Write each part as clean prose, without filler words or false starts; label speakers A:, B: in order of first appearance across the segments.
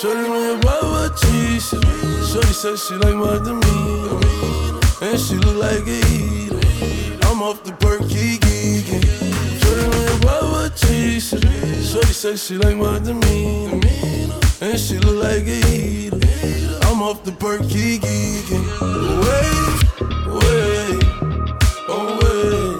A: Shorty when you buy what cheese. Shorty said she like my demeanor, and she look like a eater. I'm off the perky geeking. Shorty when you buy what cheese. Shorty said she like my demeanor, and she look like a eater. I'm off the perky geeking. Wait, wait, oh wait.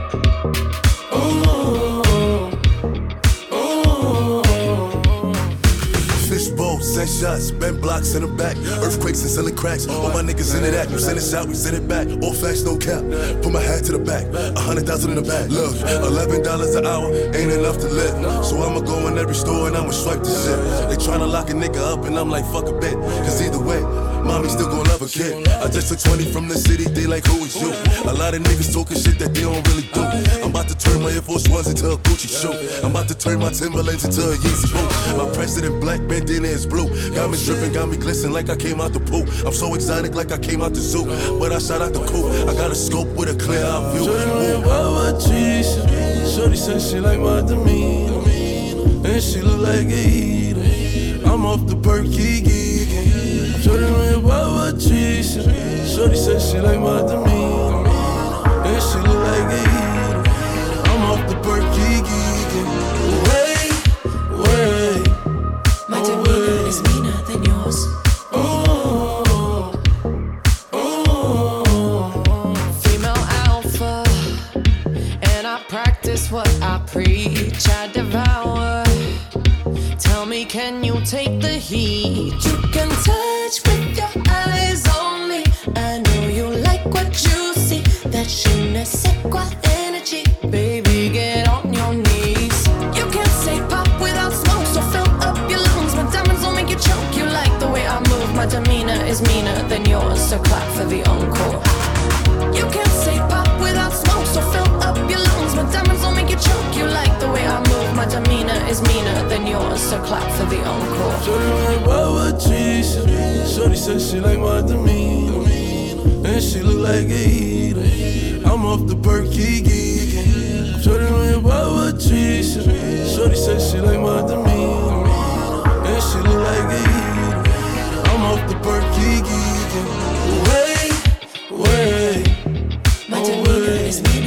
B: Send shots, bend blocks in the back. Earthquakes and selling cracks. All my niggas into that. You send us out, we send it back. All facts, no cap. Put my hat to the back. 100,000 in the back. Look, $11 an hour ain't enough to live. So I'ma go in every store and I'ma swipe the shit. They tryna lock a nigga up and I'm like, fuck a bit. Cause either way, mommy still gon' love a kid. I just took 20 from the city, they like, who is you? A lot of niggas talking shit that they don't really do. I'm about to turn my Air Force Ones into a Gucci shoe. I'm about to turn my Timberlands into a Yeezy boot. My president black bandana is blue. Got me dripping, got me glistening like I came out the pool. I'm so exotic like I came out the zoo. But I shot out the coupe. I got a scope with a clear eye view.
A: Shorty when you buy what cheese. Shorty said she like my demeanor, and she look like a eater. I'm off the perky geeking. Shorty when you buy what cheese. Shorty said she like my demeanor, and she look like a eater. I'm off the perky geeking. Wait, wait.
C: My demeanor is meaner than yours. Female alpha, and I practice what I preach. I devour. Tell me, can you take the heat? You can touch with your eyes only. I know you like what you see. That je ne sais quoi energy. Baby, get on your knees. You can't say pop without smoke, so fill up your lungs. My diamonds will make you choke. You like the way I move. My demeanor is meaner than yours, so clap for the encore. You can't say pop without smoke, so fill up your lungs. My diamonds will make you choke. You like the way I move. My demeanor is meaner than yours, so clap for the encore.
A: Shorty when you buy what cheese. Shorty said she like my demeanor, and she look like a eater. I'm off the perky geeking. Shorty when you buy what cheese. Shorty said she like my demeanor, and she look like a eater. I'm off the perky geeking. Wait, wait.
C: My demeanor is meaner